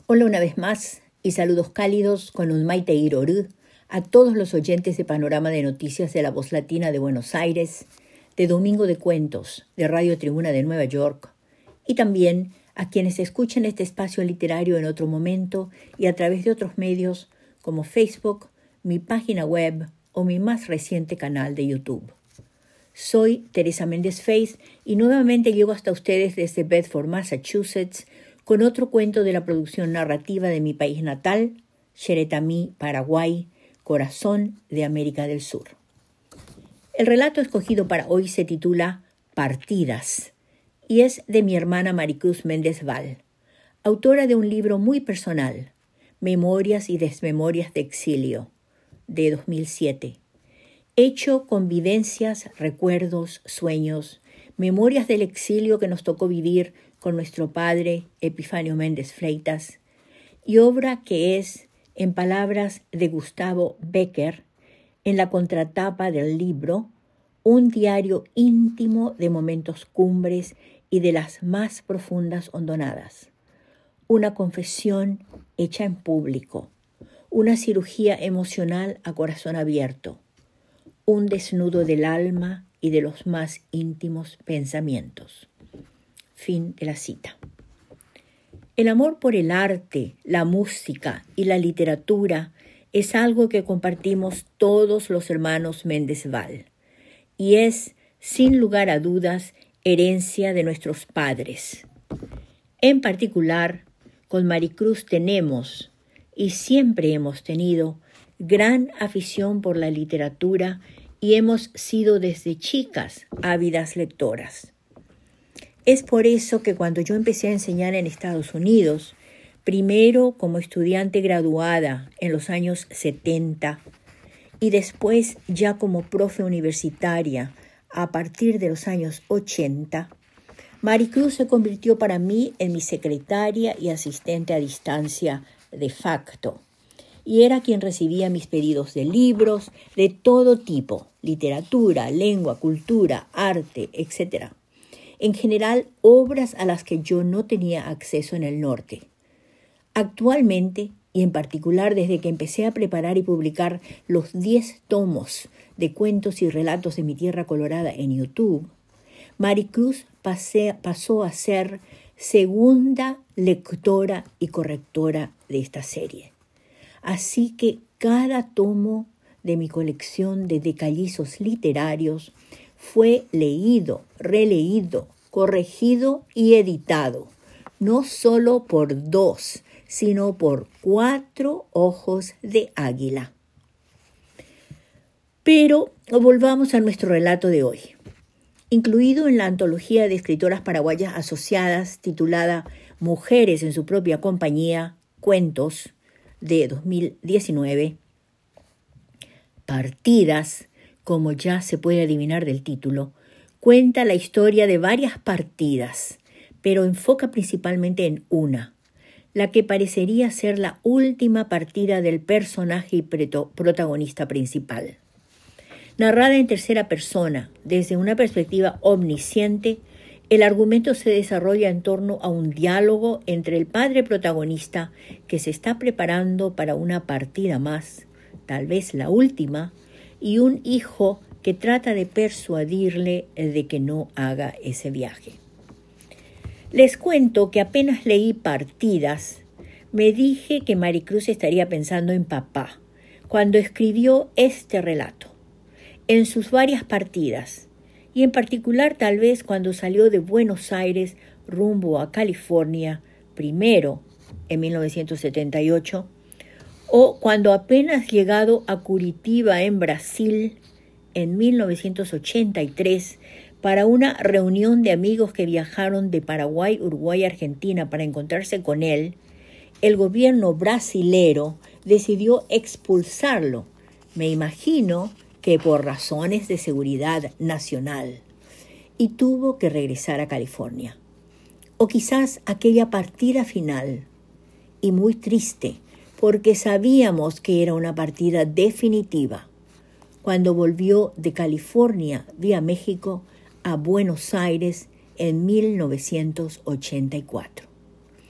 Hola una vez más y saludos cálidos con un Maite Irorú a todos los oyentes de Panorama de Noticias de la Voz Latina de Buenos Aires, de Domingo de Cuentos, de Radio Tribuna de Nueva York, y también a quienes escuchan este espacio literario en otro momento y a través de otros medios como Facebook, mi página web o mi más reciente canal de YouTube. Soy Teresa Méndez Faith y nuevamente llego hasta ustedes desde Bedford, Massachusetts, con otro cuento de la producción narrativa de mi país natal, Xeretamí, Paraguay, corazón de América del Sur. El relato escogido para hoy se titula Partidas y es de mi hermana Maricruz Méndez Val, autora de un libro muy personal, Memorias y Desmemorias de Exilio, de 2007, hecho con vivencias, recuerdos, sueños, memorias del exilio que nos tocó vivir con nuestro padre Epifanio Méndez Freitas, y obra que es, en palabras de Gustavo Becker, en la contratapa del libro, un diario íntimo de momentos cumbres y de las más profundas hondonadas. Una confesión hecha en público, una cirugía emocional a corazón abierto, un desnudo del alma y de los más íntimos pensamientos. Fin de la cita. El amor por el arte, la música y la literatura es algo que compartimos todos los hermanos Méndez Val y es, sin lugar a dudas, herencia de nuestros padres. En particular, con Maricruz tenemos, y siempre hemos tenido, gran afición por la literatura y hemos sido desde chicas ávidas lectoras. Es por eso que cuando yo empecé a enseñar en Estados Unidos, primero como estudiante graduada en los años 70 y después ya como profe universitaria a partir de los años 80, Maricruz se convirtió para mí en mi secretaria y asistente a distancia de facto. Y era quien recibía mis pedidos de libros de todo tipo, literatura, lengua, cultura, arte, etc. En general, obras a las que yo no tenía acceso en el norte. Actualmente, y en particular desde que empecé a preparar y publicar los 10 tomos de cuentos y relatos de mi tierra colorada en YouTube, Maricruz pasó a ser segunda lectora y correctora de esta serie. Así que cada tomo de mi colección de decallizos literarios fue leído, releído, corregido y editado, no solo por 2, sino por 4 ojos de águila. Pero volvamos a nuestro relato de hoy. Incluido en la antología de escritoras paraguayas asociadas titulada Mujeres en su propia compañía, Cuentos, de 2019, Partidas, como ya se puede adivinar del título, cuenta la historia de varias partidas, pero enfoca principalmente en una, la que parecería ser la última partida del personaje y protagonista principal. Narrada en tercera persona, desde una perspectiva omnisciente, el argumento se desarrolla en torno a un diálogo entre el padre protagonista que se está preparando para una partida más, tal vez la última, y un hijo que trata de persuadirle de que no haga ese viaje. Les cuento que apenas leí Partidas, me dije que Maricruz estaría pensando en papá cuando escribió este relato, en sus varias partidas, y en particular tal vez cuando salió de Buenos Aires rumbo a California, primero en 1978, o cuando apenas llegado a Curitiba en Brasil en 1983 para una reunión de amigos que viajaron de Paraguay, Uruguay y Argentina para encontrarse con él, el gobierno brasilero decidió expulsarlo, me imagino que por razones de seguridad nacional, y tuvo que regresar a California. O quizás aquella partida final, y muy triste, porque sabíamos que era una partida definitiva, cuando volvió de California vía México a Buenos Aires en 1984.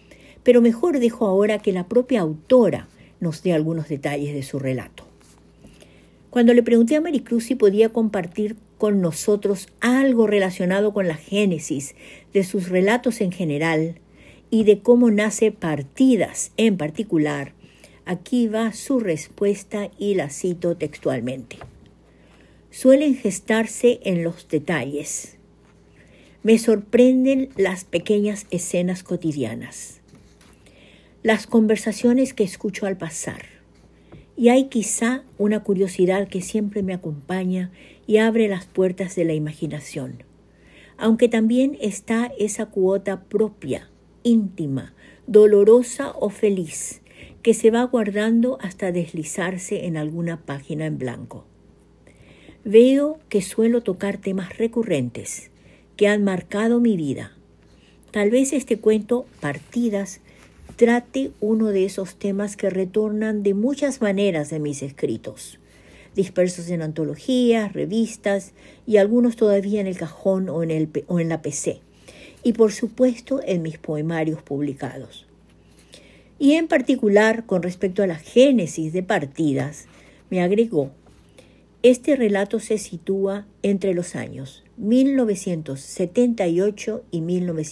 pero mejor dejo ahora que la propia autora nos dé algunos detalles de su relato. Cuando le pregunté a Maricruz si podía compartir con nosotros algo relacionado con la génesis de sus relatos en general y de cómo nace Partidas en particular, aquí va su respuesta y la cito textualmente. Suelen gestarse en los detalles. Me sorprenden las pequeñas escenas cotidianas, las conversaciones que escucho al pasar. Y hay quizá una curiosidad que siempre me acompaña y abre las puertas de la imaginación, aunque también está esa cuota propia, íntima, dolorosa o feliz, que se va guardando hasta deslizarse en alguna página en blanco. Veo que suelo tocar temas recurrentes que han marcado mi vida. Tal vez este cuento, Partidas, trate uno de esos temas que retornan de muchas maneras en mis escritos, dispersos en antologías, revistas y algunos todavía en el cajón o en la PC, y por supuesto en mis poemarios publicados. Y en particular, con respecto a la génesis de Partidas, me agregó, este relato se sitúa entre los años 1978 y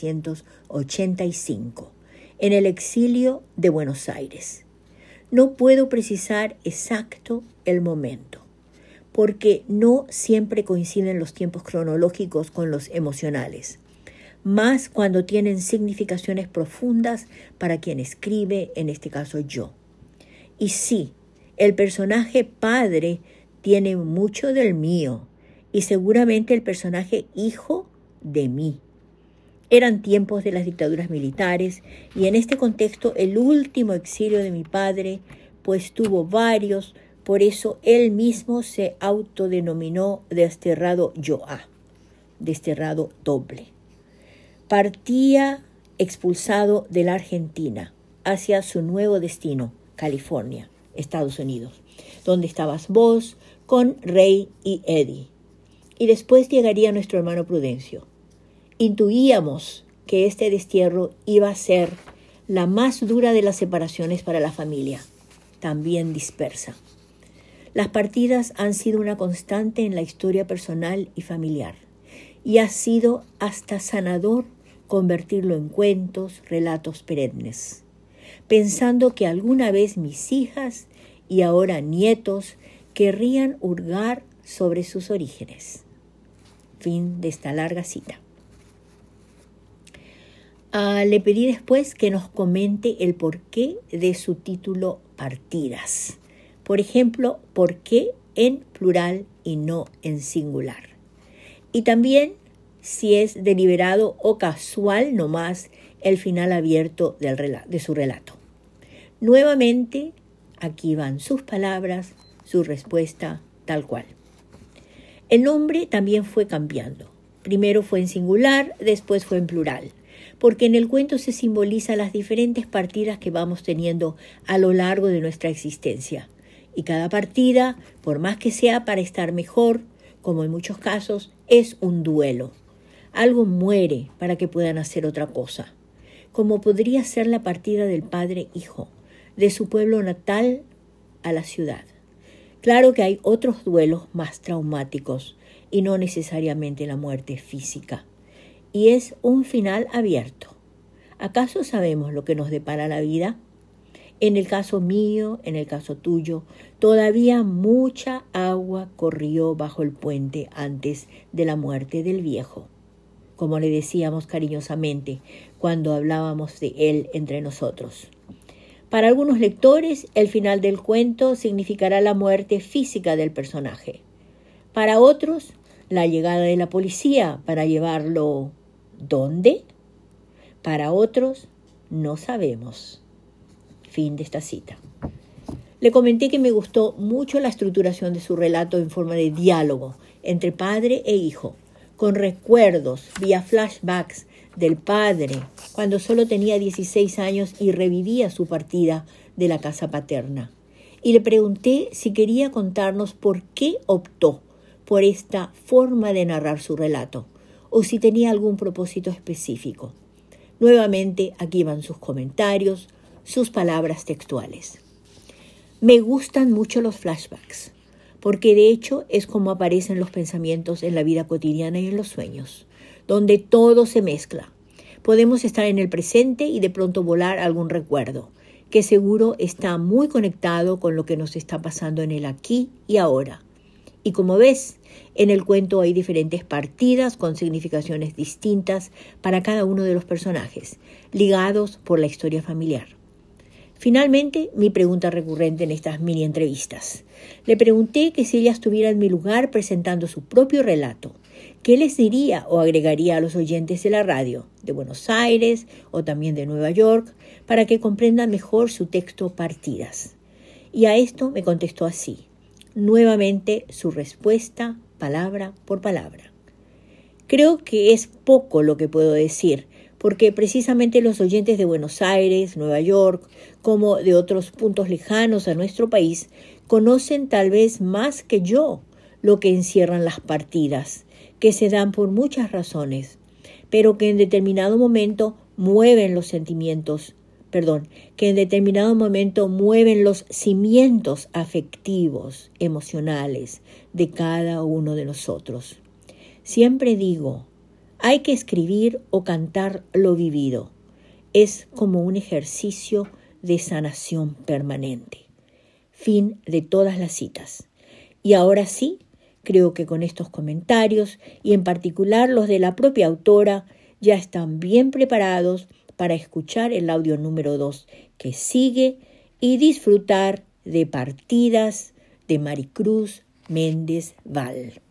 1985. En el exilio de Buenos Aires. No puedo precisar exacto el momento, porque no siempre coinciden los tiempos cronológicos con los emocionales, más cuando tienen significaciones profundas para quien escribe, en este caso yo. Y sí, el personaje padre tiene mucho del mío, y seguramente el personaje hijo de mí. Eran tiempos de las dictaduras militares y en este contexto el último exilio de mi padre, pues tuvo varios, por eso él mismo se autodenominó desterrado Yoa, desterrado doble. Partía expulsado de la Argentina hacia su nuevo destino, California, Estados Unidos, donde estabas vos con Rey y Eddie. Y después llegaría nuestro hermano Prudencio. Intuíamos que este destierro iba a ser la más dura de las separaciones para la familia, también dispersa. Las partidas han sido una constante en la historia personal y familiar, y ha sido hasta sanador convertirlo en cuentos, relatos perennes, pensando que alguna vez mis hijas y ahora nietos querrían hurgar sobre sus orígenes. Fin de esta larga cita. Le pedí después que nos comente el porqué de su título Partidas. Por ejemplo, ¿por qué en plural y no en singular? Y también si es deliberado o casual nomás el final abierto de su relato. Nuevamente, aquí van sus palabras, su respuesta tal cual. El nombre también fue cambiando. Primero fue en singular, después fue en plural, porque en el cuento se simboliza las diferentes partidas que vamos teniendo a lo largo de nuestra existencia. Y cada partida, por más que sea para estar mejor, como en muchos casos, es un duelo. Algo muere para que puedan hacer otra cosa, como podría ser la partida del padre-hijo, de su pueblo natal a la ciudad. Claro que hay otros duelos más traumáticos y no necesariamente la muerte física. Y es un final abierto. ¿Acaso sabemos lo que nos depara la vida? En el caso mío, en el caso tuyo, todavía mucha agua corrió bajo el puente antes de la muerte del viejo, como le decíamos cariñosamente cuando hablábamos de él entre nosotros. Para algunos lectores, el final del cuento significará la muerte física del personaje. Para otros, la llegada de la policía para llevarlo ¿dónde? Para otros, no sabemos. Fin de esta cita. Le comenté que me gustó mucho la estructuración de su relato en forma de diálogo entre padre e hijo, con recuerdos vía flashbacks del padre cuando solo tenía 16 años y revivía su partida de la casa paterna. Y le pregunté si quería contarnos por qué optó por esta forma de narrar su relato, o si tenía algún propósito específico. Nuevamente, aquí van sus comentarios, sus palabras textuales. Me gustan mucho los flashbacks, porque de hecho es como aparecen los pensamientos en la vida cotidiana y en los sueños, donde todo se mezcla. Podemos estar en el presente y de pronto volar algún recuerdo, que seguro está muy conectado con lo que nos está pasando en el aquí y ahora. Y como ves, en el cuento hay diferentes partidas con significaciones distintas para cada uno de los personajes, ligados por la historia familiar. Finalmente, mi pregunta recurrente en estas mini entrevistas. Le pregunté que si ella estuviera en mi lugar presentando su propio relato, ¿qué les diría o agregaría a los oyentes de la radio, de Buenos Aires o también de Nueva York, para que comprendan mejor su texto Partidas? Y a esto me contestó así. Nuevamente su respuesta, palabra por palabra. Creo que es poco lo que puedo decir, porque precisamente los oyentes de Buenos Aires, Nueva York, como de otros puntos lejanos a nuestro país, conocen tal vez más que yo lo que encierran las partidas, que se dan por muchas razones, pero que en determinado momento mueven los cimientos afectivos, emocionales de cada uno de nosotros. Siempre digo, hay que escribir o cantar lo vivido. Es como un ejercicio de sanación permanente. Fin de todas las citas. Y ahora sí, creo que con estos comentarios, y en particular los de la propia autora, ya están bien preparados para escuchar el audio número 2 que sigue y disfrutar de Partidas de Maricruz Méndez Val.